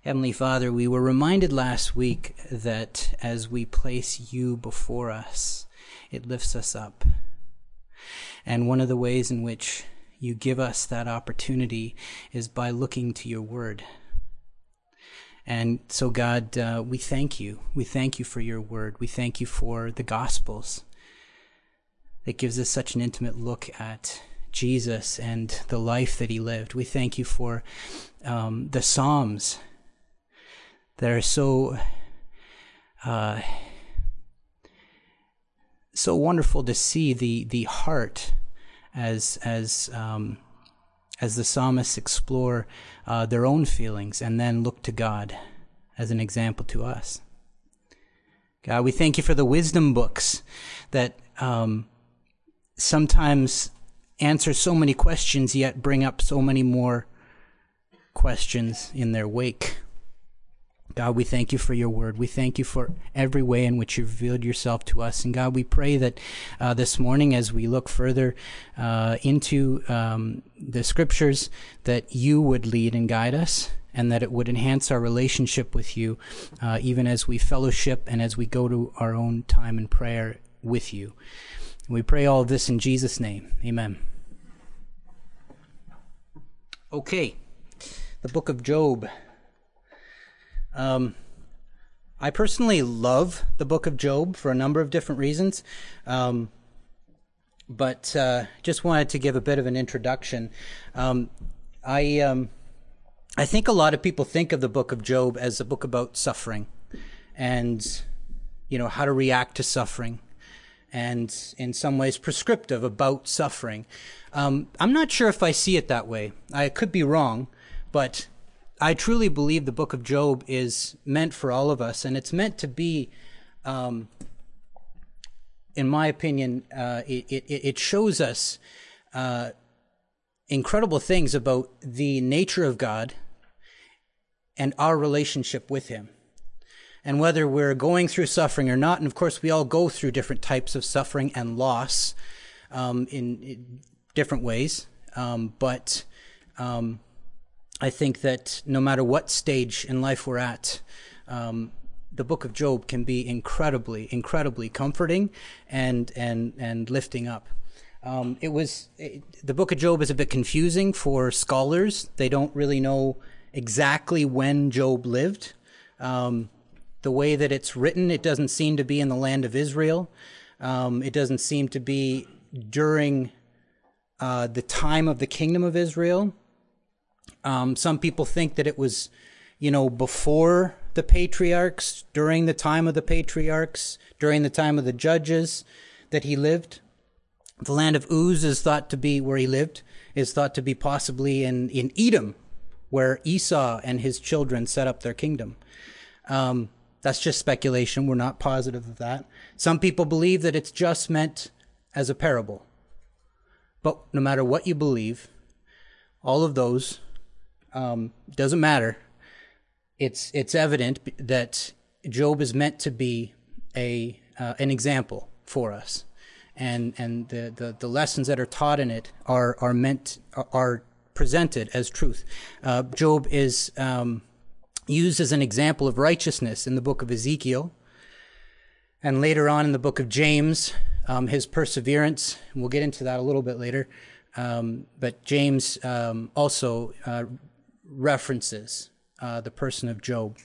Heavenly Father, we were reminded last week that as we place you before us, it lifts us up. And one of the ways in which you give us that opportunity is by looking to your word. And so, God, we thank you. We thank you for your word. We thank you for the Gospels. It gives us such an intimate look at Jesus and the life that he lived. We thank you for the Psalms that are so wonderful to see the heart as the psalmists explore their own feelings and then look to God as an example to us. God, we thank you for the wisdom books that sometimes answer so many questions yet bring up so many more questions in their wake. God, we thank you for your word. We thank you for every way in which you've revealed yourself to us. And God, we pray that this morning as we look further into the scriptures, that you would lead and guide us, and that it would enhance our relationship with you, even as we fellowship and as we go to our own time in prayer with you. We pray all of this in Jesus' name. Amen. Okay, the book of Job. I personally love the book of Job for a number of different reasons, but just wanted to give a bit of an introduction. I think a lot of people think of the book of Job as a book about suffering and, how to react to suffering, and in some ways prescriptive about suffering. I'm not sure if I see it that way. I could be wrong, but I truly believe the book of Job is meant for all of us, and it's meant to be, in my opinion, it shows us incredible things about the nature of God and our relationship with him. And whether we're going through suffering or not, and of course we all go through different types of suffering and loss in different ways, but I think that no matter what stage in life we're at, the book of Job can be incredibly, incredibly comforting and lifting up. The book of Job is a bit confusing for scholars. They don't really know exactly when Job lived. The way that it's written, it doesn't seem to be in the land of Israel. It doesn't seem to be during the time of the kingdom of Israel. Some people think that it was, before the patriarchs, during the time of the patriarchs, during the time of the judges that he lived. The land of Uz is thought to be where he lived, is thought to be possibly in Edom, where Esau and his children set up their kingdom. That's just speculation. We're not positive of that. Some people believe that it's just meant as a parable. But no matter what you believe, all of those doesn't matter. It's evident that Job is meant to be an example for us, and the lessons that are taught in it are presented as truth. Job is used as an example of righteousness in the book of Ezekiel, and later on in the book of James, his perseverance. And we'll get into that a little bit later. But James also references the person of Job.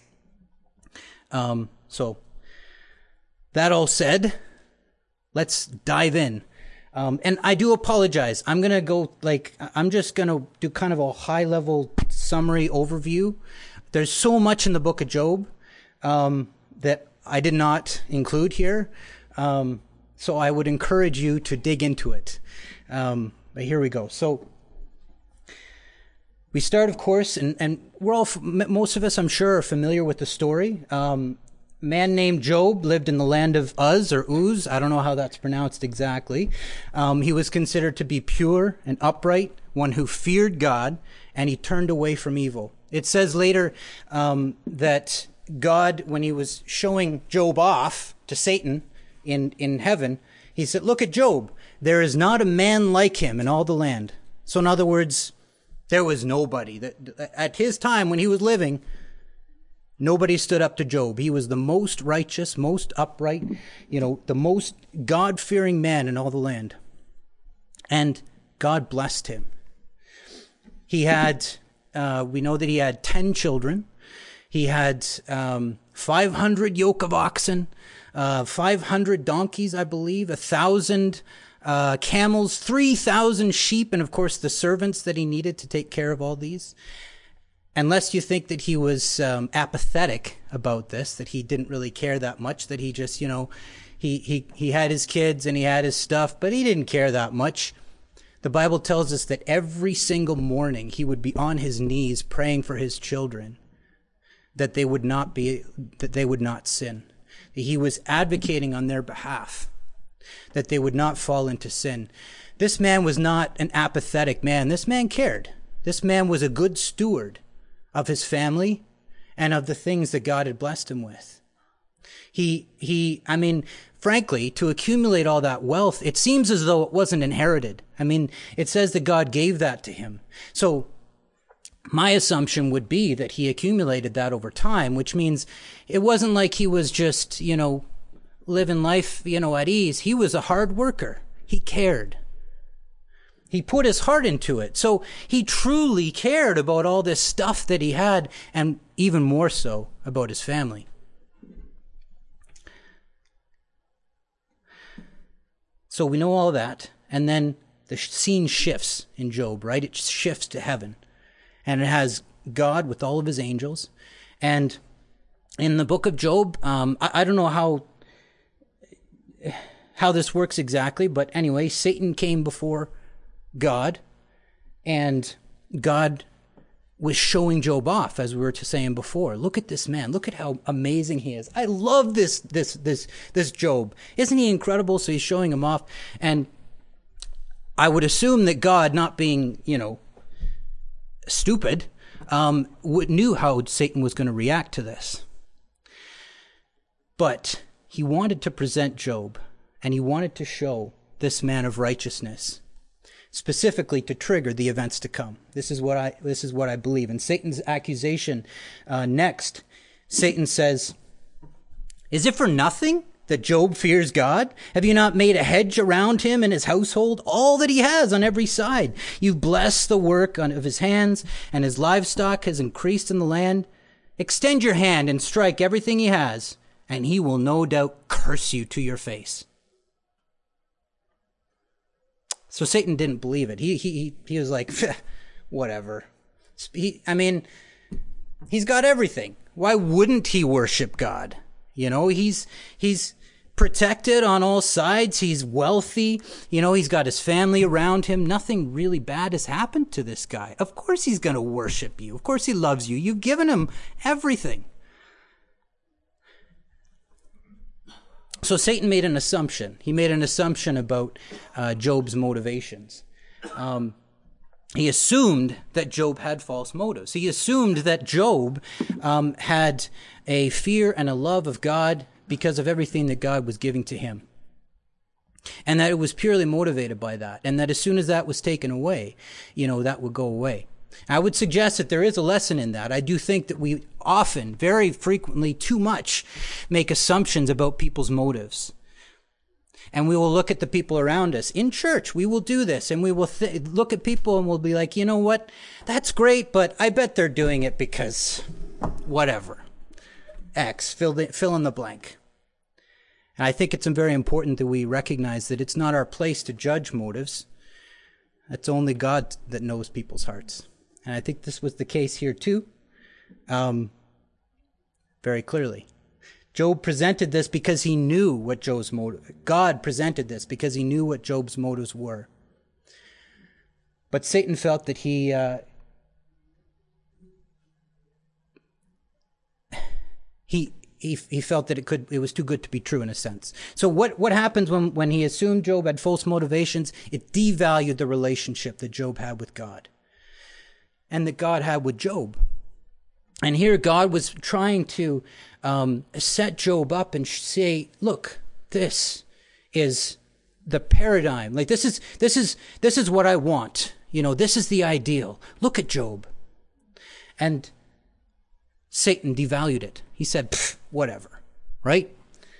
So that all said, let's dive in. And I do apologize. I'm just going to do kind of a high-level summary overview. There's so much in the book of Job that I did not include here. So I would encourage you to dig into it. But here we go. So we start, of course, and we're all, most of us, I'm sure, are familiar with the story. A man named Job lived in the land of Uz or Uz. I don't know how that's pronounced exactly. He was considered to be pure and upright, one who feared God, and he turned away from evil. It says later that God, when he was showing Job off to Satan in heaven, he said, "Look at Job. There is not a man like him in all the land." So in other words, there was nobody that at his time when he was living, Nobody stood up to Job. He was the most righteous, most upright, the most God-fearing man in all the land. And God blessed him. He had, we know that he had 10 children. He had 500 yoke of oxen, 500 donkeys, I believe, 1,000 camels, 3,000 sheep, and of course the servants that he needed to take care of all these. Unless you think that he was apathetic about this, that he didn't really care that much, that he just, he had his kids and he had his stuff, but he didn't care that much. The Bible tells us that every single morning he would be on his knees praying for his children, that they would not sin. He was advocating on their behalf, that they would not fall into sin. This man was not an apathetic man. This man cared. This man was a good steward of his family and of the things that God had blessed him with. Frankly, to accumulate all that wealth, it seems as though it wasn't inherited. It says that God gave that to him. So my assumption would be that he accumulated that over time, which means it wasn't like he was just, living life, at ease. He was a hard worker. He cared. He put his heart into it. So he truly cared about all this stuff that he had, and even more so about his family. So we know all that, and then the scene shifts in Job, right? It shifts to heaven, and it has God with all of his angels. And in the book of Job, I don't know how this works exactly, but anyway, Satan came before God, and God was showing Job off, as we were saying before. Look at this man. Look at how amazing he is. I love this Job. Isn't he incredible? So he's showing him off. And I would assume that God, not being, stupid, knew how Satan was going to react to this. But he wanted to present Job, and he wanted to show this man of righteousness, specifically to trigger the events to come. This is what I believe. And Satan's accusation next, Satan says, "Is it for nothing that Job fears God? Have you not made a hedge around him and his household, all that he has on every side? You've blessed the work of his hands, and his livestock has increased in the land. Extend your hand and strike everything he has, and he will no doubt curse you to your face." So Satan didn't believe it. He was like, whatever. He's got everything. Why wouldn't he worship God? He's protected on all sides. He's wealthy. He's got his family around him. Nothing really bad has happened to this guy. Of course he's going to worship you. Of course he loves you. You've given him everything. So Satan made an assumption. He made an assumption about Job's motivations. He assumed that Job had false motives. He assumed that Job had a fear and a love of God because of everything that God was giving to him. And that it was purely motivated by that. And that as soon as that was taken away, that would go away. I would suggest that there is a lesson in that. I do think that we often, very frequently, too much, make assumptions about people's motives. And we will look at the people around us. In church, we will do this, and we will look at people and we'll be like, you know what? That's great, but I bet they're doing it because whatever. X, fill in the blank. And I think it's very important that we recognize that it's not our place to judge motives. It's only God that knows people's hearts. And I think this was the case here too, very clearly. Job presented this because he knew what Job's motive. God presented this because he knew what Job's motives were. But Satan felt that he felt that it was too good to be true in a sense. So what happens when he assumed Job had false motivations? It devalued the relationship that Job had with God and that God had with Job. And here God was trying to set Job up and say, look, this is the paradigm. Like this is what I want. This is the ideal. Look at Job. And Satan devalued it. He said, whatever, right?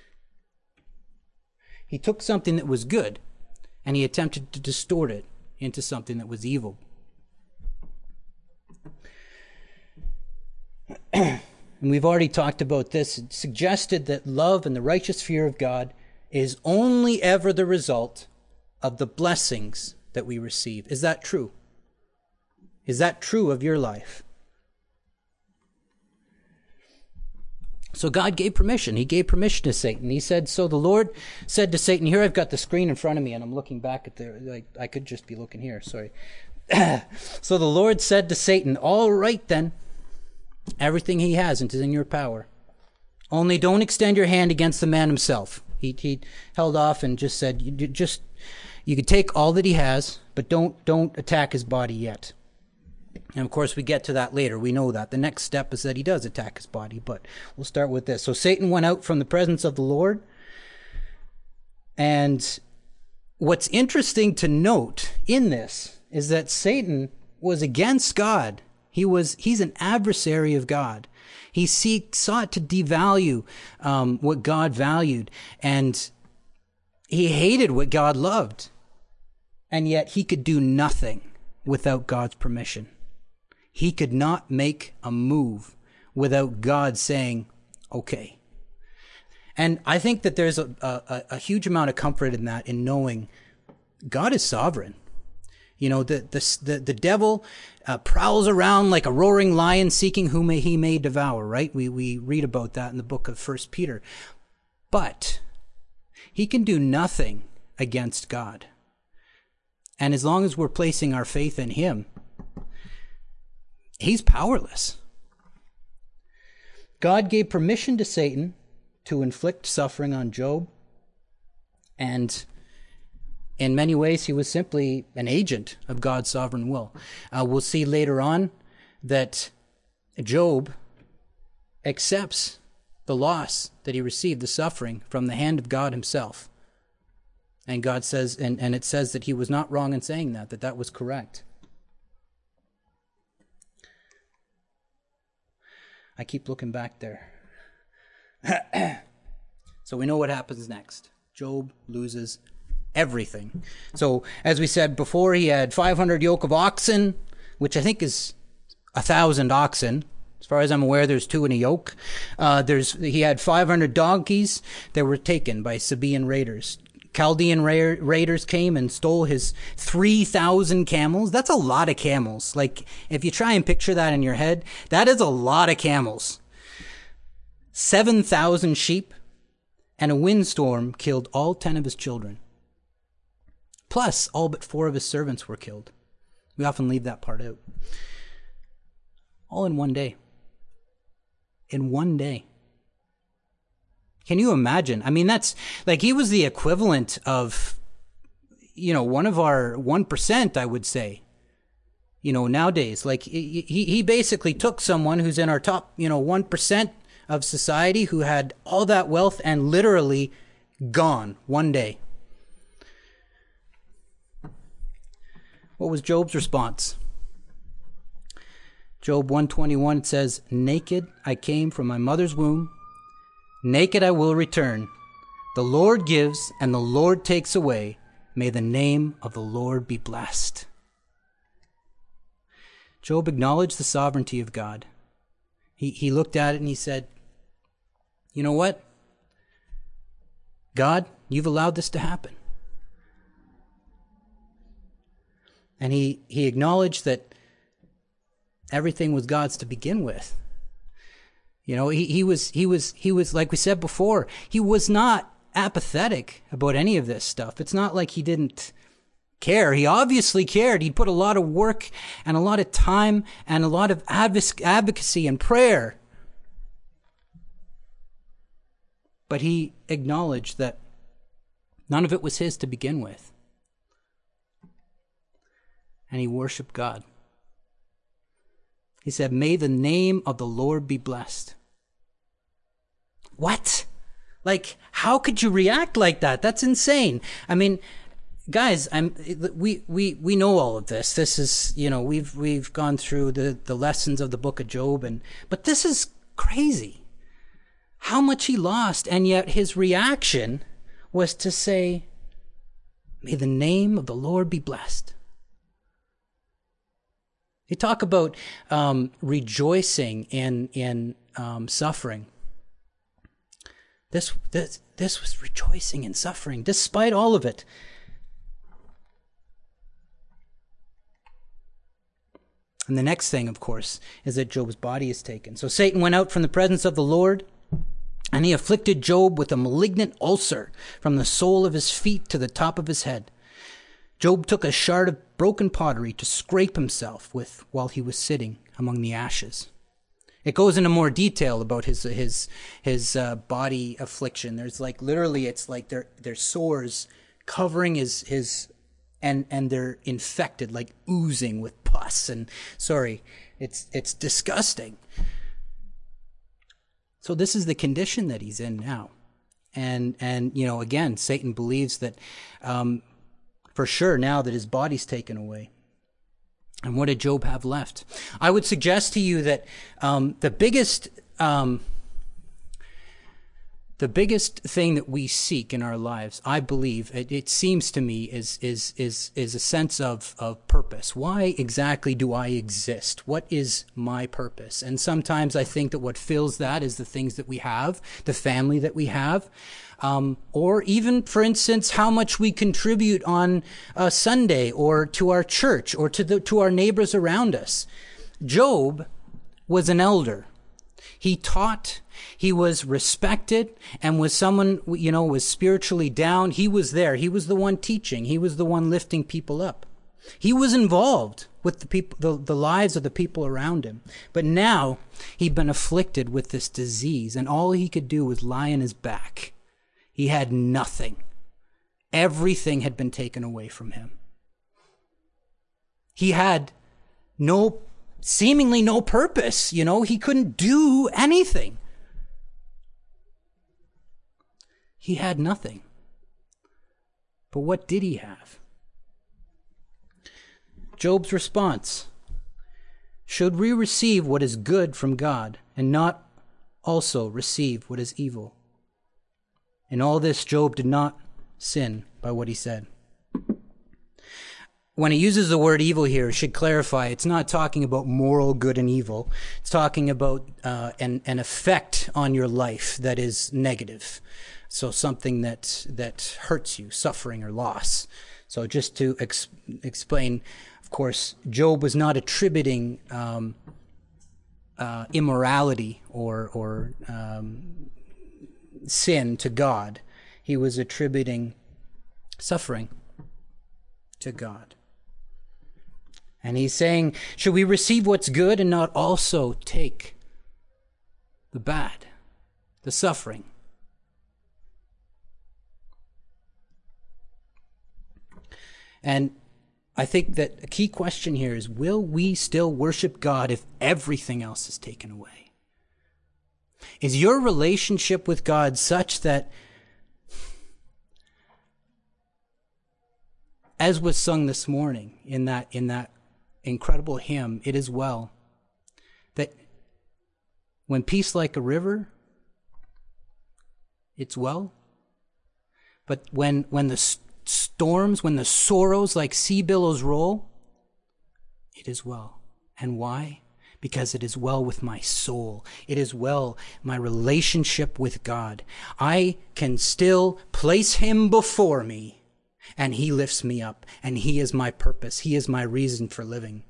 He took something that was good and he attempted to distort it into something that was evil. And we've already talked about this. It suggested that love and the righteous fear of God is only ever the result of the blessings that we receive. Is that true? Is that true of your life? So God gave permission. He gave permission to Satan. He said, so the Lord said to Satan, here I've got the screen in front of me and I'm looking back at the, I could just be looking here, sorry. So the Lord said to Satan, all right then, everything he has is in your power. Only don't extend your hand against the man himself. He held off and just said, you could take all that he has, but don't attack his body yet. And of course, we get to that later. We know that. The next step is that he does attack his body, but we'll start with this. So Satan went out from the presence of the Lord. And what's interesting to note in this is that Satan was against God. He's an adversary of God. He sought to devalue what God valued, and he hated what God loved. And yet he could do nothing without God's permission. He could not make a move without God saying, okay. And I think that there's a huge amount of comfort in that, in knowing God is sovereign. You know, the devil prowls around like a roaring lion seeking whom he may devour, right? We read about that in the book of 1 Peter. But he can do nothing against God. And as long as we're placing our faith in him, he's powerless. God gave permission to Satan to inflict suffering on Job. And in many ways, he was simply an agent of God's sovereign will. We'll see later on that Job accepts the loss that he received, the suffering, from the hand of God himself. And God says, and it says that he was not wrong in saying that was correct. I keep looking back there. So we know what happens next. Job loses everything. So as we said before, he had 500 yoke of oxen, which I think is 1,000 oxen. As far as I'm aware, there's 2 in a yoke. He had 500 donkeys that were taken by Sabaean raiders. Chaldean raiders came and stole his 3,000 camels. That's a lot of camels. Like, if you try and picture that in your head, that is a lot of camels. 7,000 sheep, and a windstorm killed all 10 of his children. Plus, all but 4 of his servants were killed. We often leave that part out. All in one day. In one day. Can you imagine? I mean, that's like, he was the equivalent of, one of our 1%, I would say, nowadays. Like, he basically took someone who's in our top, 1% of society, who had all that wealth, and literally gone one day. What was Job's response? Job 121, it says, naked I came from my mother's womb. Naked I will return. The Lord gives and the Lord takes away. May the name of the Lord be blessed. Job acknowledged the sovereignty of God. He looked at it and he said, you know what? God, you've allowed this to happen. And he acknowledged that everything was God's to begin with. He was, like we said before, he was not apathetic about any of this stuff. It's not like he didn't care. He obviously cared. He put a lot of work and a lot of time and a lot of advocacy and prayer. But he acknowledged that none of it was his to begin with. And he worshiped God. He said, may the name of the Lord be blessed. What? Like, how could you react like that? That's insane. I mean, guys, we know all of this. This is, we've gone through the lessons of the book of Job, but this is crazy. How much he lost, and yet his reaction was to say, may the name of the Lord be blessed. They talk about rejoicing in suffering. This was rejoicing in suffering, despite all of it. And the next thing, of course, is that Job's body is taken. So Satan went out from the presence of the Lord, and he afflicted Job with a malignant ulcer from the sole of his feet to the top of his head. Job took a shard of broken pottery to scrape himself with while he was sitting among the ashes. It goes into more detail about his body affliction. There's literally, it's like there's sores covering his and they're infected, like oozing with pus. And it's disgusting. So this is the condition that he's in now. And again, Satan believes that for sure now that his body's taken away. And what did Job have left? I would suggest to you that the biggest thing that we seek in our lives, I believe, it seems to me, is a sense of purpose. Why exactly do I exist? What is my purpose? And sometimes I think that what fills that is the things that we have, the family that we have, or even, for instance, how much we contribute on a Sunday, or to our church, or to our neighbors around us. Job was an elder. He taught, he was respected, and was someone, was spiritually down. He was there. He was the one teaching. He was the one lifting people up. He was involved with the people, the lives of the people around him. But now he'd been afflicted with this disease, and all he could do was lie on his back. He had nothing. Everything had been taken away from him. He had seemingly no purpose. He couldn't do anything. He had nothing. But what did he have? Job's response: should we receive what is good from God and not also receive what is evil? In all this, Job did not sin by what he said. When he uses the word evil here, it should clarify, it's not talking about moral good and evil. It's talking about an effect on your life that is negative. So something that hurts you, suffering or loss. So just to explain, of course, Job was not attributing immorality or sin to God. He was attributing suffering to God. And he's saying, should we receive what's good and not also take the bad, the suffering? And I think that a key question here is, will we still worship God if everything else is taken away? Is your relationship with God such that, as was sung this morning in that incredible hymn, It Is Well, that when peace like a river, it's well, but when the storms, when the sorrows like sea billows roll, it is well. And why? Because it is well with my soul. It is well, my relationship with God. I can still place him before me, and he lifts me up, and he is my purpose. He is my reason for living.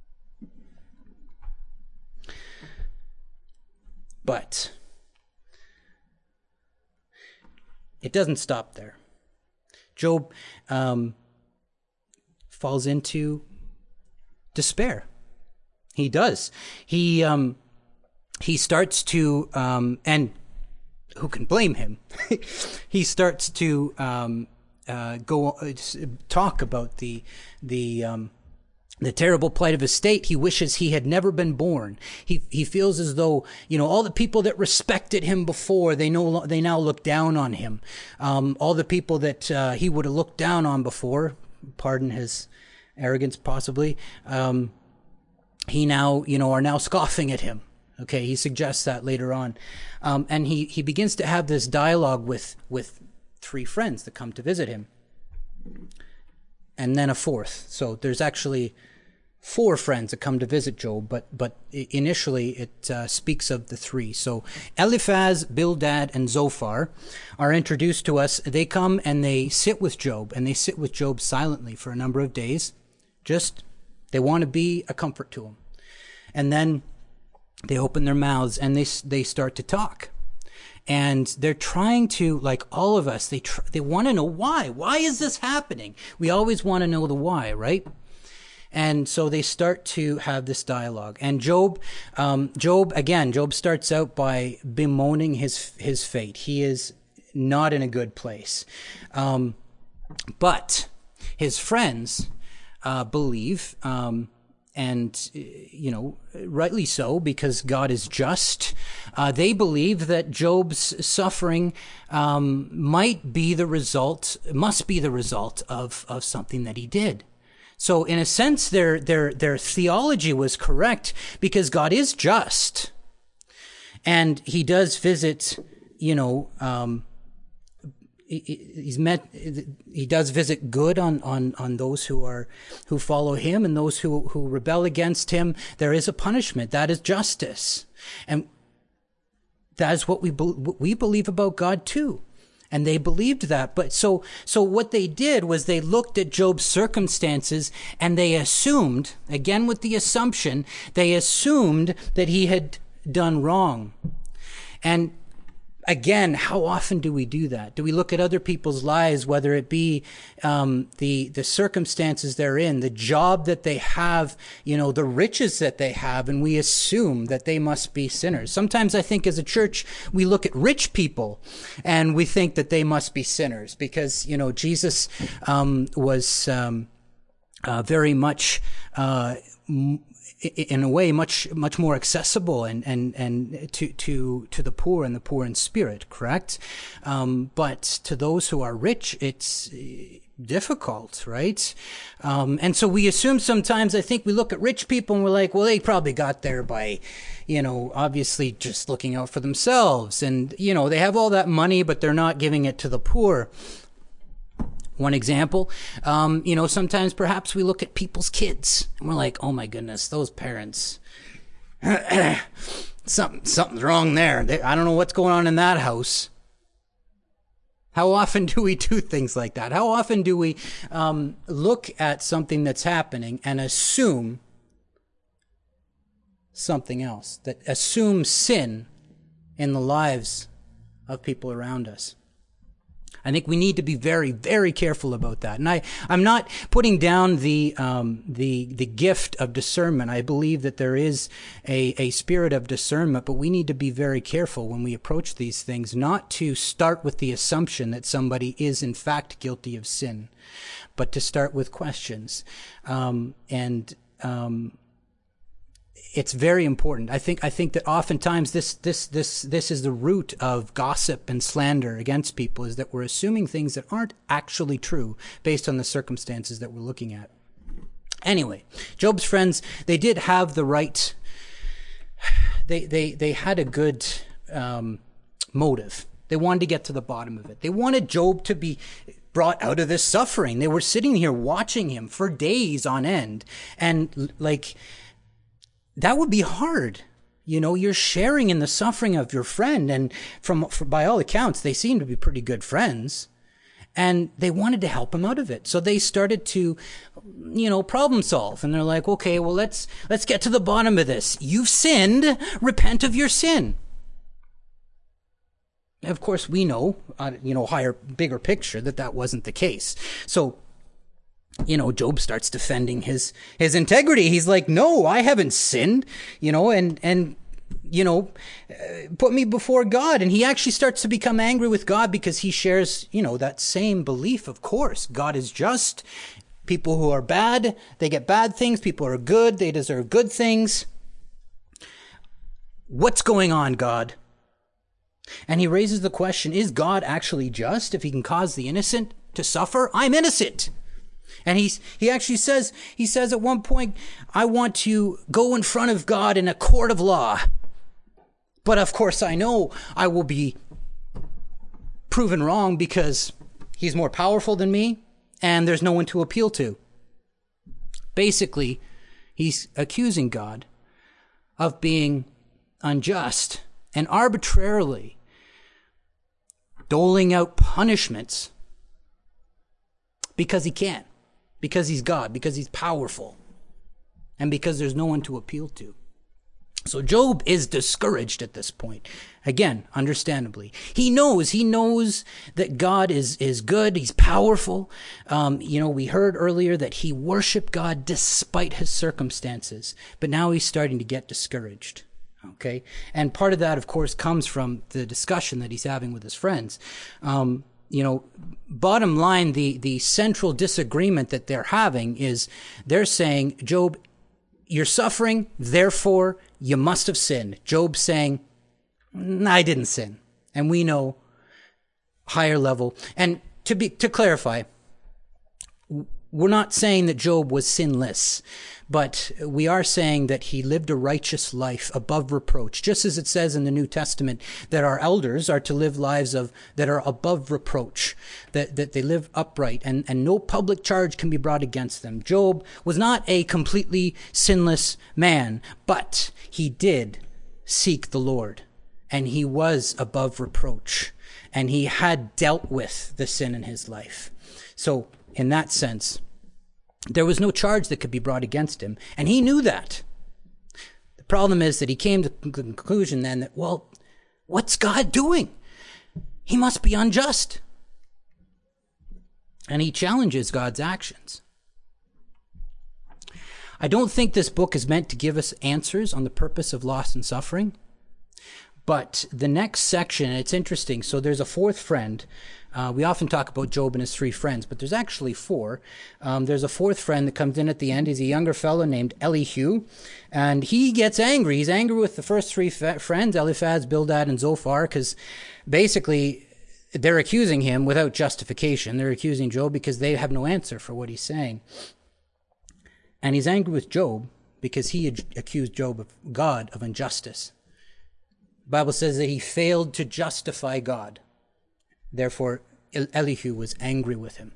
But it doesn't stop there. Job falls into despair. He does. He starts to, and who can blame him? He starts to talk about the terrible plight of his state. He wishes he had never been born. He feels as though, all the people that respected him before, they now look down on him. All the people that he would have looked down on before, pardon his arrogance possibly, he now, are now scoffing at him. Okay, he suggests that later on. And he begins to have this dialogue with 3 friends that come to visit him. And then a 4th. So there's actually 4 friends that come to visit Job, but initially it speaks of the 3. So Eliphaz, Bildad, and Zophar are introduced to us. They come and they sit with Job, and they sit with Job silently for a number of days. Just, they want to be a comfort to him. And then they open their mouths and they start to talk. And they're trying to, like all of us, they want to know why. Why is this happening? We always want to know the why, right? And so they start to have this dialogue. And Job starts out by bemoaning his fate. He is not in a good place. But his friends believe, and rightly so, because God is just. They believe that Job's suffering must be the result of something that he did. So in a sense, their theology was correct, because God is just, and he does visit, he does visit good on those who follow him, and those who rebel against him. There is a punishment. That is justice. And that is what we believe about God too. And they believed that. But so what they did was they looked at Job's circumstances, and they assumed, again with the assumption, they assumed that he had done wrong. And again, how often do we do that? Do we look at other people's lives, whether it be the circumstances they're in, the job that they have, the riches that they have, and we assume that they must be sinners? Sometimes I think as a church, we look at rich people and we think that they must be sinners because, Jesus was very much in a way much more accessible and to the poor and the poor in spirit, correct? But to those who are rich, it's difficult, right? And so we assume sometimes, I think we look at rich people and we're like, well, they probably got there by, obviously just looking out for themselves, and they have all that money, but they're not giving it to the poor. One example, sometimes perhaps we look at people's kids and we're like, oh my goodness, those parents, something's wrong there. I don't know what's going on in that house. How often do we do things like that? How often do we look at something that's happening and assume something else, that assume sin in the lives of people around us? I think we need to be very, very careful about that. And I'm not putting down the gift of discernment. I believe that there is a spirit of discernment, but we need to be very careful when we approach these things, not to start with the assumption that somebody is in fact guilty of sin, but to start with questions. It's very important. I think that oftentimes this is the root of gossip and slander against people, is that we're assuming things that aren't actually true based on the circumstances that we're looking at. Anyway, Job's friends, they did have the right. They had a good motive. They wanted to get to the bottom of it. They wanted Job to be brought out of this suffering. They were sitting here watching him for days on end, and that would be hard. You're sharing in the suffering of your friend, and by all accounts, they seem to be pretty good friends, and they wanted to help him out of it. So they started to, problem solve, and they're like, okay, well, let's get to the bottom of this. You've sinned, repent of your sin. Of course, we know, bigger picture, that wasn't the case. So, Job starts defending his integrity. He's like, no, I haven't sinned, and put me before God. And he actually starts to become angry with God because he shares, that same belief. Of course, God is just. People who are bad, they get bad things. People who are good, they deserve good things. What's going on, God? And he raises the question, is God actually just if he can cause the innocent to suffer? I'm innocent. And he actually says at one point, I want to go in front of God in a court of law. But of course I know I will be proven wrong because he's more powerful than me and there's no one to appeal to. Basically, he's accusing God of being unjust and arbitrarily doling out punishments because he can, because he's God, because he's powerful, and because there's no one to appeal to. So Job is discouraged at this point. Again, understandably. He knows that God is good, he's powerful. We heard earlier that he worshiped God despite his circumstances, but now he's starting to get discouraged. Okay? And part of that, of course, comes from the discussion that he's having with his friends. Bottom line, the central disagreement that they're having is they're saying, Job, you're suffering, therefore you must have sinned. Job's saying, I didn't sin. And we know higher level. And to clarify, we're not saying that Job was sinless, but we are saying that he lived a righteous life above reproach, just as it says in the New Testament that our elders are to live lives that are above reproach, that they live upright, and no public charge can be brought against them. Job was not a completely sinless man, but he did seek the Lord, and he was above reproach, and he had dealt with the sin in his life. So, in that sense, there was no charge that could be brought against him, and he knew that. The problem is that he came to the conclusion then that, well, what's God doing? He must be unjust. And he challenges God's actions. I don't think this book is meant to give us answers on the purpose of loss and suffering, but the next section, and it's interesting, so there's a fourth friend. We often talk about Job and his three friends, but there's actually four. There's a fourth friend that comes in at the end. He's a younger fellow named Elihu, and he gets angry. He's angry with the first three friends, Eliphaz, Bildad, and Zophar, because basically they're accusing him without justification. They're accusing Job because they have no answer for what he's saying. And he's angry with Job because he accused God of injustice. The Bible says that he failed to justify God. Therefore, Elihu was angry with him.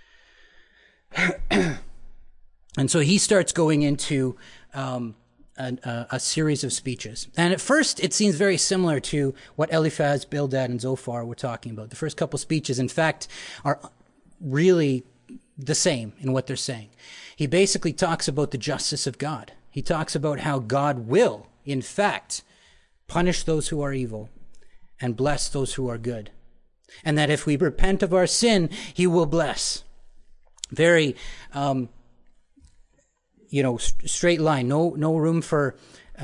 And so he starts going into a series of speeches. And at first, it seems very similar to what Eliphaz, Bildad, and Zophar were talking about. The first couple speeches, in fact, are really the same in what they're saying. He basically talks about the justice of God. He talks about how God will, in fact, punish those who are evil and bless those who are good. And that if we repent of our sin, he will bless. Very, straight line. No room for,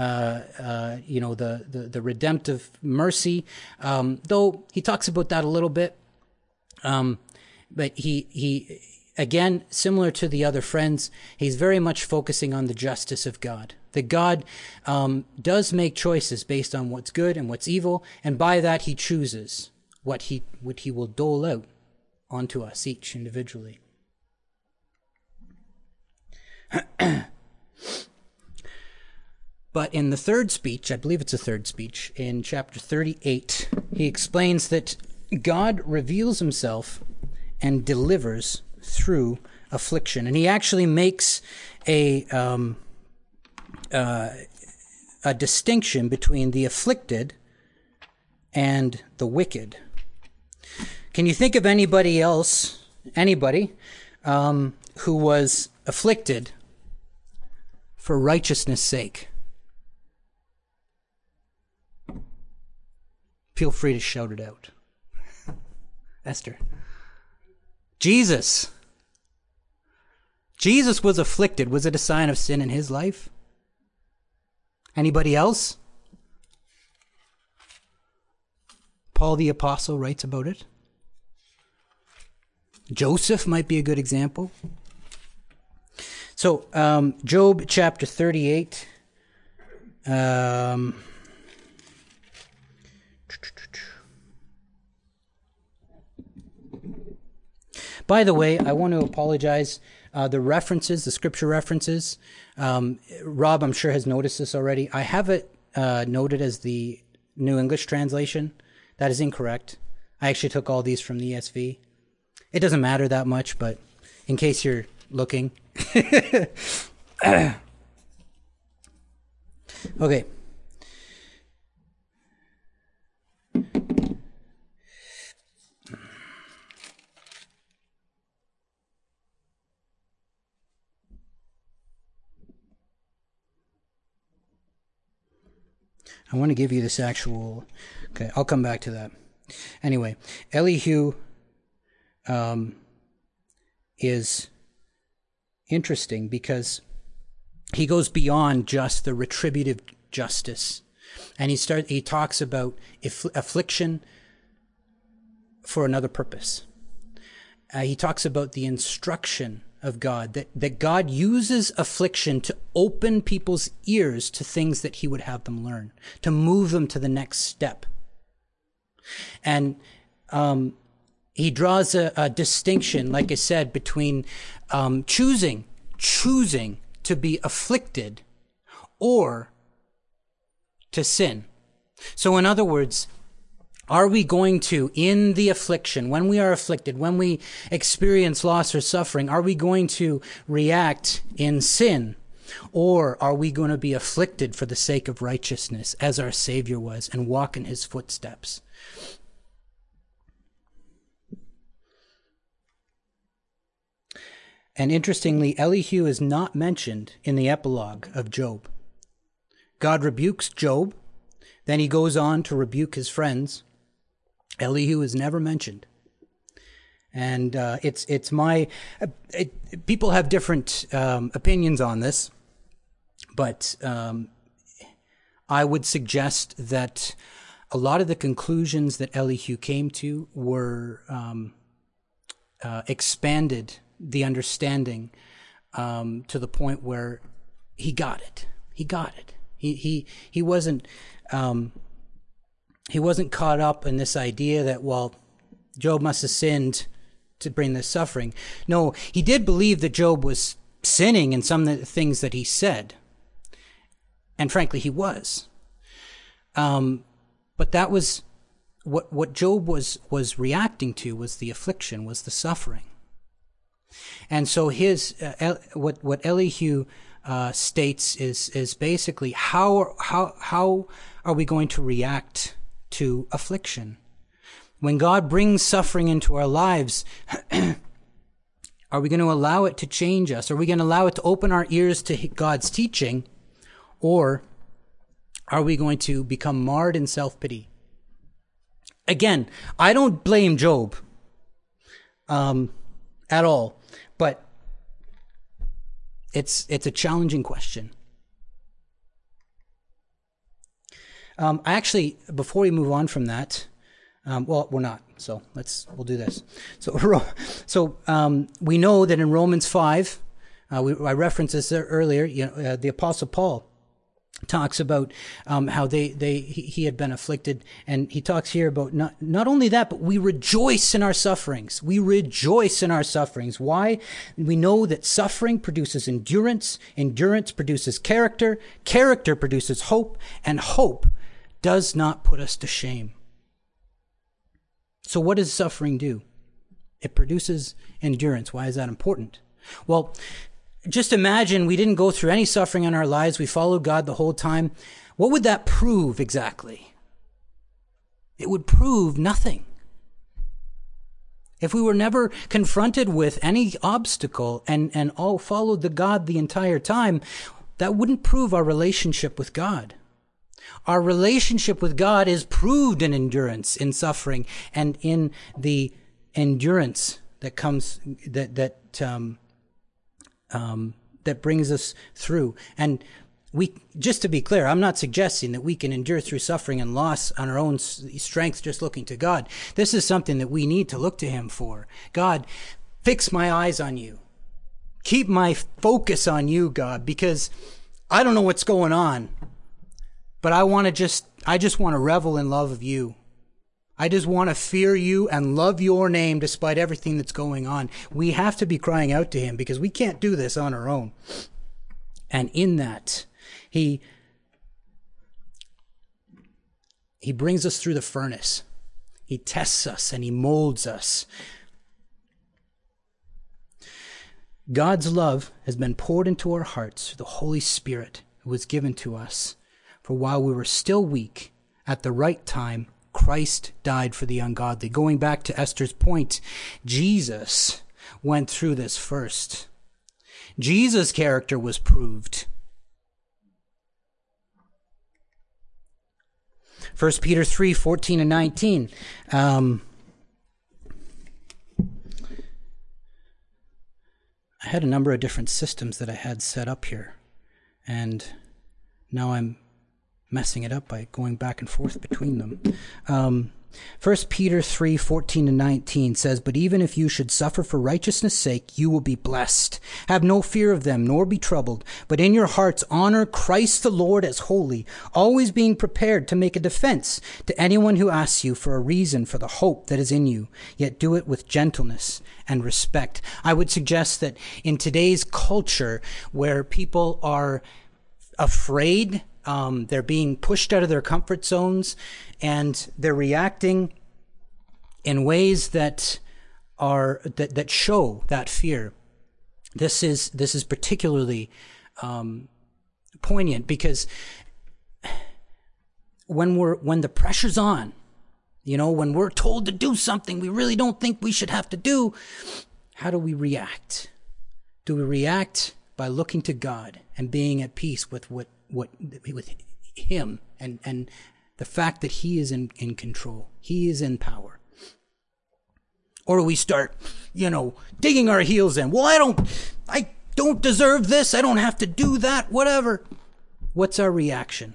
the redemptive mercy. Though he talks about that a little bit. But he again, similar to the other friends, he's very much focusing on the justice of God. That God does make choices based on what's good and what's evil, and by that he chooses what he will dole out onto us each individually. But in the third speech, I believe it's a third speech, in chapter 38, he explains that God reveals himself and delivers through affliction. And he actually makes a distinction between the afflicted and the wicked. Can you think of anybody who was afflicted for righteousness' sake? Feel free to shout it out. Esther. Jesus. Jesus was afflicted. Was it a sign of sin in his life? Anybody else? Paul the Apostle writes about it. Joseph might be a good example. So, Job chapter 38. By the way, I want to apologize. The scripture references, Rob, I'm sure, has noticed this already. I have it noted as the New English Translation. That is incorrect. I actually took all these from the ESV. It doesn't matter that much, but in case you're looking. Okay. I want to give you this actual... Okay, I'll come back to that. Anyway, Elihu is interesting because he goes beyond just the retributive justice. And he talks about affliction for another purpose. He talks about the instruction of God, that God uses affliction to open people's ears to things that he would have them learn, to move them to the next step. And he draws a distinction, like I said, between choosing to be afflicted or to sin. So in other words, are we going to, in the affliction, when we are afflicted, when we experience loss or suffering, are we going to react in sin? Or are we going to be afflicted for the sake of righteousness, as our Savior was, and walk in his footsteps? And interestingly, Elihu is not mentioned in the epilogue of Job. God rebukes Job, then he goes on to rebuke his friends. Elihu is never mentioned. And people have different opinions on this, but I would suggest that a lot of the conclusions that Elihu came to were expanded the understanding to the point where he got it. He got it. He wasn't caught up in this idea that, well, Job must have sinned to bring this suffering. No, he did believe that Job was sinning in some of the things that he said. And frankly, he was. But that was what Job was reacting to, was the affliction, was the suffering. And so what Elihu states is basically how are we going to react to affliction? When God brings suffering into our lives, are we going to allow it to change us? Are we going to allow it to open our ears to God's teaching? Or are we going to become marred in self-pity? Again, I don't blame Job at all, but it's a challenging question. Actually, before we move on from that, well, we're not, so we'll do this. So we know that in Romans 5, I referenced this earlier. The Apostle Paul talks about how he had been afflicted, and he talks here about not only that, but we rejoice in our sufferings. We rejoice in our sufferings. Why? We know that suffering produces endurance. Endurance produces character. Character produces hope, and hope does not put us to shame. So what does suffering do? It produces endurance. Why is that important? Well, just imagine we didn't go through any suffering in our lives. We followed God the whole time. What would that prove exactly? It would prove nothing. If we were never confronted with any obstacle and all followed the God the entire time, that wouldn't prove our relationship with God. Our relationship with God is proved in endurance, in suffering, and in the endurance that comes that brings us through. And we, just to be clear, I'm not suggesting that we can endure through suffering and loss on our own strength just looking to God. This is something that we need to look to him for. God, fix my eyes on you. Keep my focus on you, God, because I don't know what's going on, but I just want to revel in love of you. I just want to fear you and love your name despite everything that's going on. We have to be crying out to him because we can't do this on our own. And in that, he He brings us through the furnace. He tests us and he molds us. God's love has been poured into our hearts through the Holy Spirit who was given to us. For while we were still weak, at the right time, Christ died for the ungodly. Going back to Esther's point, Jesus went through this first. Jesus' character was proved. 1 Peter 3:14 and 19. I had a number of different systems that I had set up here, and now I'm messing it up by going back and forth between them. 1 Peter 3:14 and 19 says, "But even if you should suffer for righteousness' sake, you will be blessed. Have no fear of them, nor be troubled, but in your hearts honor Christ the Lord as holy, always being prepared to make a defense to anyone who asks you for a reason for the hope that is in you, yet do it with gentleness and respect." I would suggest that in today's culture where people are afraid, they're being pushed out of their comfort zones, and they're reacting in ways that show that fear. This is particularly poignant because when the pressure's on, when we're told to do something we really don't think we should have to do, how do we react? Do we react by looking to God and being at peace with with Him and the fact that He is in control, He is in power? Or do we start, digging our heels in? Well, I don't deserve this. I don't have to do that. Whatever. What's our reaction?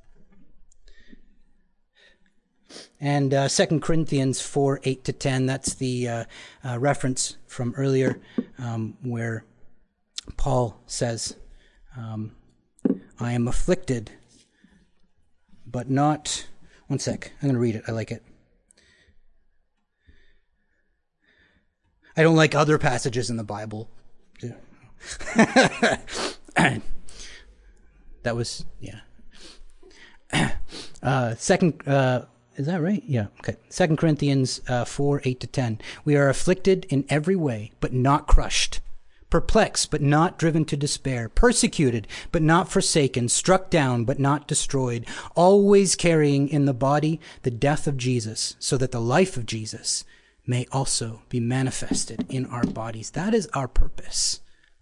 And 2 Corinthians 4:8-10. That's the reference from earlier, where Paul says, "I am afflicted, but not..." One sec. I'm going to read it. I like it. I don't like other passages in the Bible. That was, yeah. Is that right? Yeah. Okay. 2 Corinthians 4:8-10. "We are afflicted in every way, but not crushed. Perplexed, but not driven to despair. Persecuted, but not forsaken. Struck down, but not destroyed. Always carrying in the body the death of Jesus, so that the life of Jesus may also be manifested in our bodies." That is our purpose.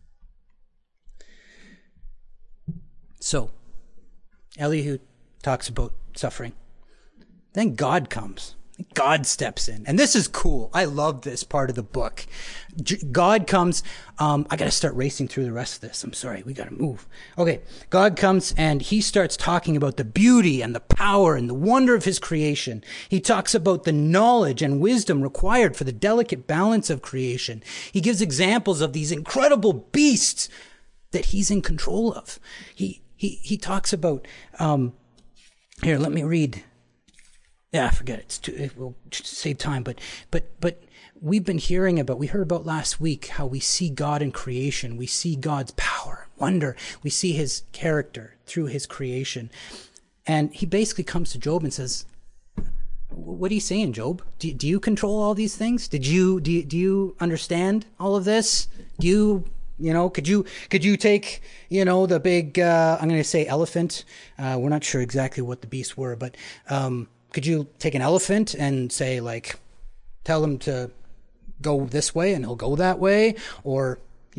So, Elihu talks about suffering. Then God comes. God steps in. And this is cool. I love this part of the book. God comes. I got to start racing through the rest of this. I'm sorry. We got to move. Okay. God comes and he starts talking about the beauty and the power and the wonder of his creation. He talks about the knowledge and wisdom required for the delicate balance of creation. He gives examples of these incredible beasts that he's in control of. He talks about, here, let me read. Yeah, forget it. It will save time. But we heard about last week how we see God in creation. We see God's power, wonder. We see his character through his creation. And he basically comes to Job and says, "What are you saying, Job? Do you control all these things? Do you understand all of this? Could you take, the big, I'm going to say elephant. We're not sure exactly what the beasts were, but, could you take an elephant and say, tell him to go this way and he'll go that way? Or,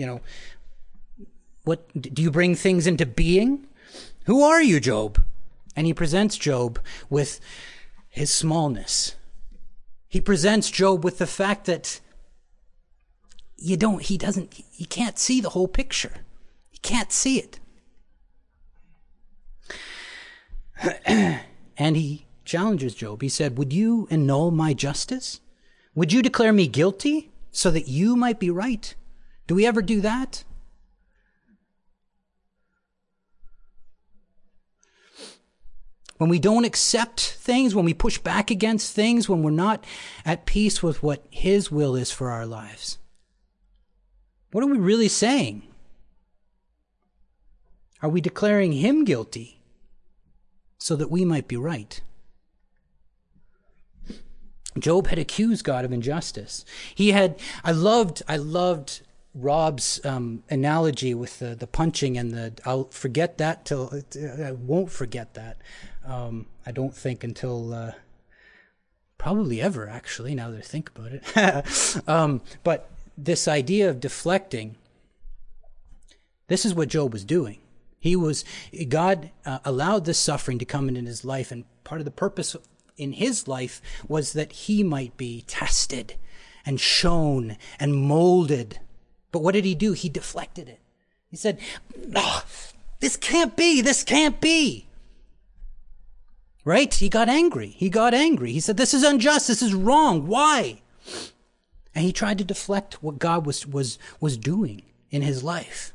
what do you bring things into being? Who are you, Job?" And he presents Job with his smallness. He presents Job with the fact that he can't see the whole picture. He can't see it. And he challenges Job. He said, "Would you annul my justice? Would you declare me guilty so that you might be right?" Do we ever do that? When we don't accept things, when we push back against things, when we're not at peace with what his will is for our lives, what are we really saying? Are we declaring him guilty so that we might be right? Job had accused God of injustice. I loved Rob's analogy with the punching and I'll forget that I won't forget that. I don't think until probably ever, actually, now that I think about it. But this idea of deflecting, this is what Job was doing. God allowed this suffering to come into his life, and part of the purpose in his life was that he might be tested and shown and molded. But what did he do? He deflected it. He said, "No, this can't be. Right? He got angry. He said, this is unjust. This is wrong. Why? And he tried to deflect what God was doing in his life.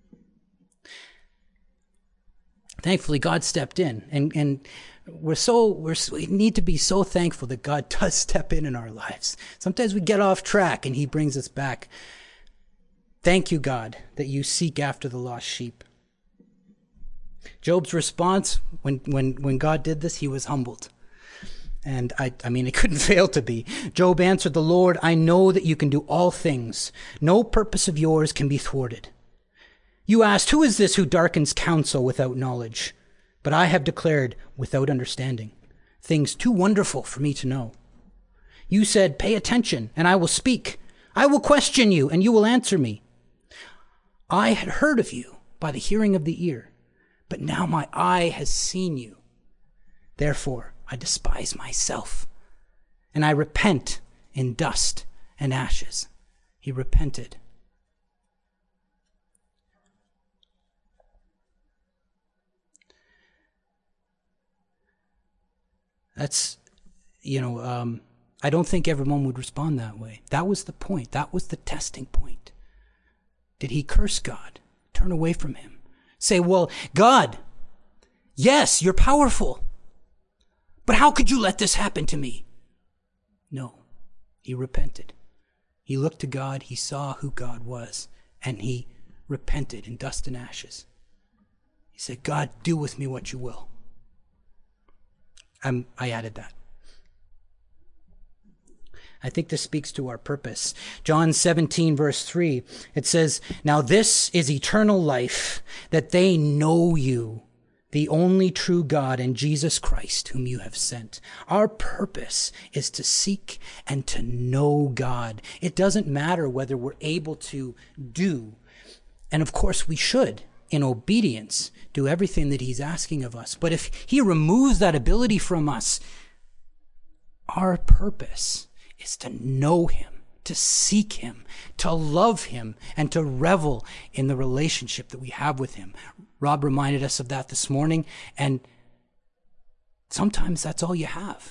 Thankfully, God stepped in, and we need to be so thankful that God does step in our lives. Sometimes we get off track and he brings us back. Thank you, God, that you seek after the lost sheep. Job's response when God did this, he was humbled. And I mean, it couldn't fail to be. Job answered the Lord, I know that you can do all things. No purpose of yours can be thwarted. You asked, who is this who darkens counsel without knowledge? But I have declared without understanding things too wonderful for me to know. You said, pay attention and I will speak. I will question you and you will answer me. I had heard of you by the hearing of the ear, but now my eye has seen you. Therefore, I despise myself, and I repent in dust and ashes. He repented. That's, I don't think everyone would respond that way. That was the point. That was the testing point. Did he curse God? Turn away from him? Say, well, God, yes, you're powerful, but how could you let this happen to me? No, he repented. He looked to God, he saw who God was, and he repented in dust and ashes. He said, God, do with me what you will. I added that. I think this speaks to our purpose. John 17, verse 3, it says, now this is eternal life, that they know you, the only true God, and Jesus Christ, whom you have sent. Our purpose is to seek and to know God. It doesn't matter whether we're able to do, and of course we should, in obedience, do everything that he's asking of us. But if he removes that ability from us, our purpose is to know him, to seek him, to love him, and to revel in the relationship that we have with him. Rob reminded us of that this morning, and sometimes that's all you have.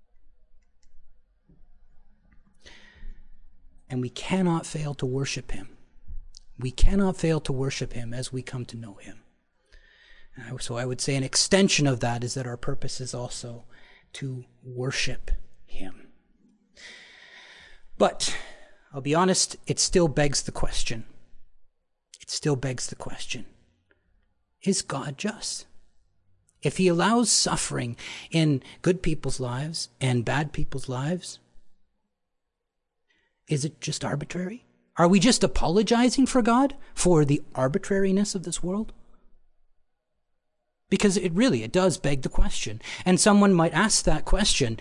And we cannot fail to worship him. We cannot fail to worship him as we come to know him. So I would say an extension of that is that our purpose is also to worship him. But I'll be honest, it still begs the question. Is God just? If he allows suffering in good people's lives and bad people's lives, is it just arbitrary? Are we just apologizing for God for the arbitrariness of this world? Because it does beg the question. And someone might ask that question,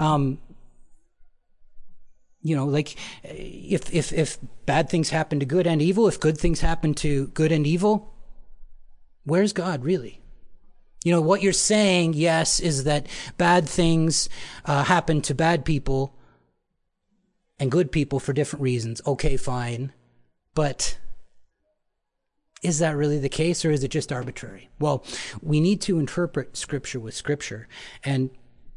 like if bad things happen to good and evil, if good things happen to good and evil, where's God really? What you're saying, yes, is that bad things happen to bad people and good people for different reasons. Okay, fine. But is that really the case, or is it just arbitrary? Well, we need to interpret Scripture with Scripture. And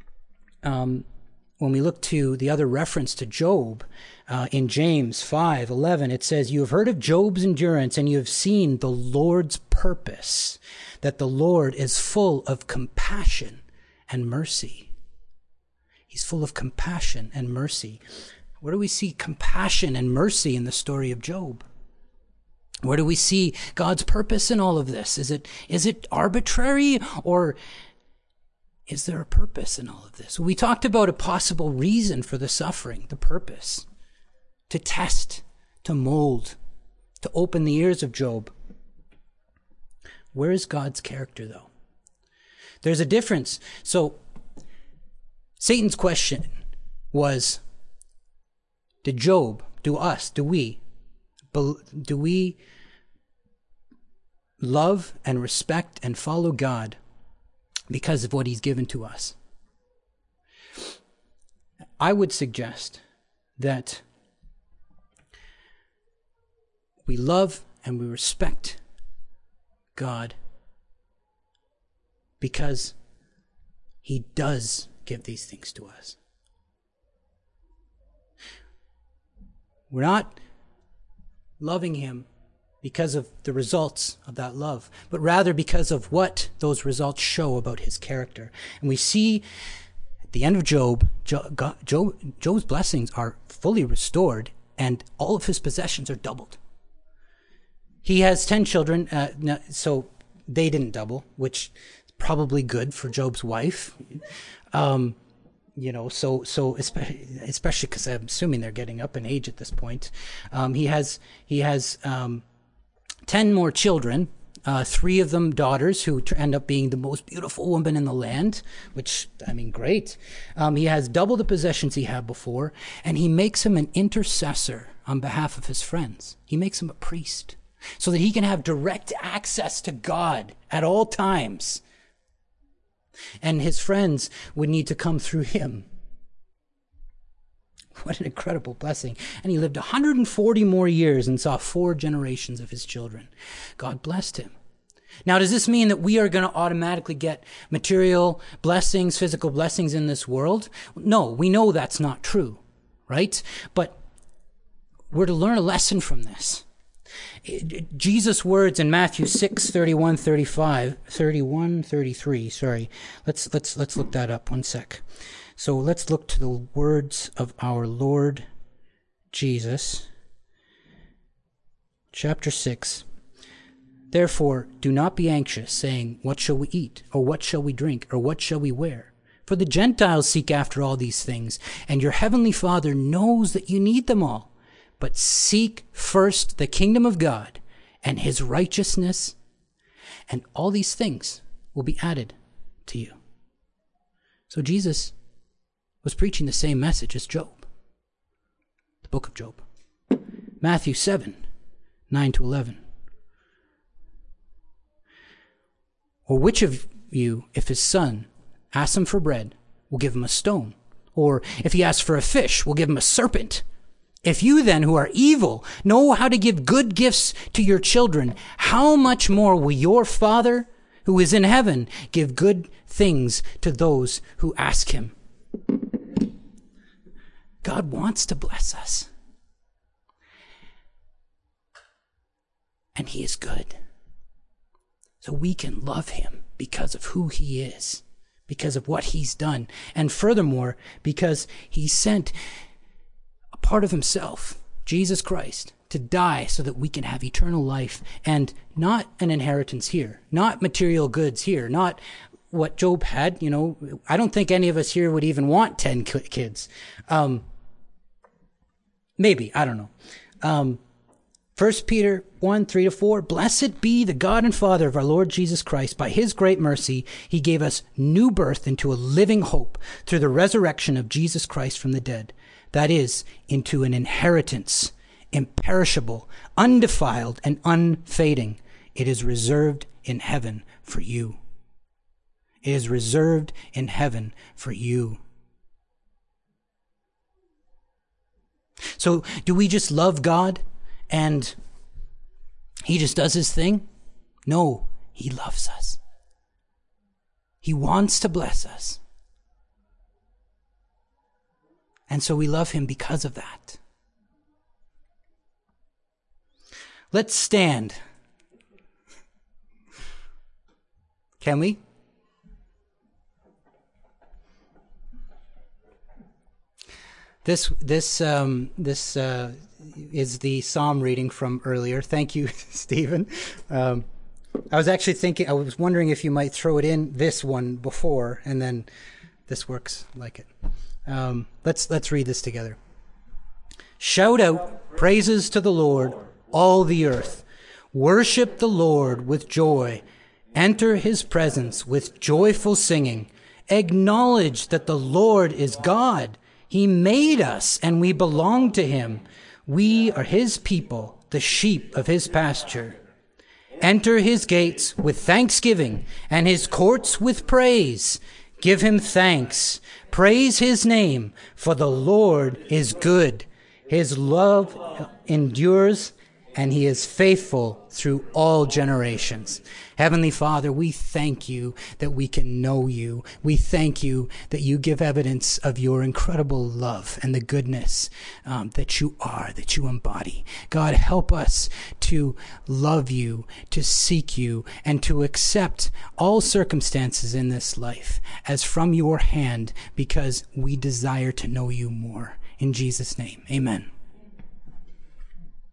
when we look to the other reference to Job, in James 5:11, it says, you have heard of Job's endurance, and you have seen the Lord's purpose, that the Lord is full of compassion and mercy. He's full of compassion and mercy. Where do we see compassion and mercy in the story of Job? Where do we see God's purpose in all of this? Is it arbitrary, or is there a purpose in all of this? We talked about a possible reason for the suffering, the purpose, to test, to mold, to open the ears of Job. Where is God's character, though? There's a difference. So, Satan's question was, do we love and respect and follow God because of what he's given to us? I would suggest that we love and we respect God because he does give these things to us. We're not loving him because of the results of that love, but rather because of what those results show about his character. And we see at the end of Job's blessings are fully restored, and all of his possessions are doubled. He has 10 children, so they didn't double, which is probably good for Job's wife. So especially because I'm assuming they're getting up in age at this point. He has 10 more children, 3 of them daughters who end up being the most beautiful woman in the land, which, I mean, great. He has double the possessions he had before, and he makes him an intercessor on behalf of his friends. He makes him a priest so that he can have direct access to God at all times. And his friends would need to come through him. What an incredible blessing. And he lived 140 more years and saw 4 generations of his children. God blessed him. Now, does this mean that we are going to automatically get material blessings, physical blessings in this world? No, we know that's not true, right? But we're to learn a lesson from this. Jesus' words in Matthew 6, 33. Sorry. Let's look that up 1 sec. So let's look to the words of our Lord Jesus. Chapter 6. Therefore, do not be anxious, saying, what shall we eat? Or what shall we drink? Or what shall we wear? For the Gentiles seek after all these things, and your heavenly Father knows that you need them all. But seek first the kingdom of God and his righteousness, and all these things will be added to you. So Jesus was preaching the same message as Job, the book of Job. Matthew 7, 9-11. Or which of you, if his son asks him for bread, will give him a stone? Or if he asks for a fish, will give him a serpent? If you then, who are evil, know how to give good gifts to your children, how much more will your Father, who is in heaven, give good things to those who ask him? God wants to bless us. And he is good. So we can love him because of who he is, because of what he's done. And furthermore, because he sent a part of himself, Jesus Christ, to die so that we can have eternal life and not an inheritance here, not material goods here, not what Job had. You know, I don't think any of us here would even want 10 kids. Maybe, I don't know. 1 Peter 1, 3-4, blessed be the God and Father of our Lord Jesus Christ. By his great mercy, he gave us new birth into a living hope through the resurrection of Jesus Christ from the dead. That is, into an inheritance, imperishable, undefiled, and unfading. It is reserved in heaven for you. It is reserved in heaven for you. So, do we just love God and he just does his thing? No, he loves us. He wants to bless us. And so we love him because of that. Let's stand. Can we? This is the psalm reading from earlier. Thank you, Stephen. I was wondering if you might throw it in this one before, and then this works like it. Let's read this together. Shout out praises to the Lord, all the earth. Worship the Lord with joy. Enter his presence with joyful singing. Acknowledge that the Lord is God. He made us and we belong to him. We are his people, the sheep of his pasture. Enter his gates with thanksgiving and his courts with praise. Give him thanks. Praise his name, for the Lord is good. His love endures, and he is faithful through all generations. Heavenly Father, we thank you that we can know you. We thank you that you give evidence of your incredible love and the goodness that you are, that you embody. God, help us to love you, to seek you, and to accept all circumstances in this life as from your hand, because we desire to know you more. In Jesus' name, amen.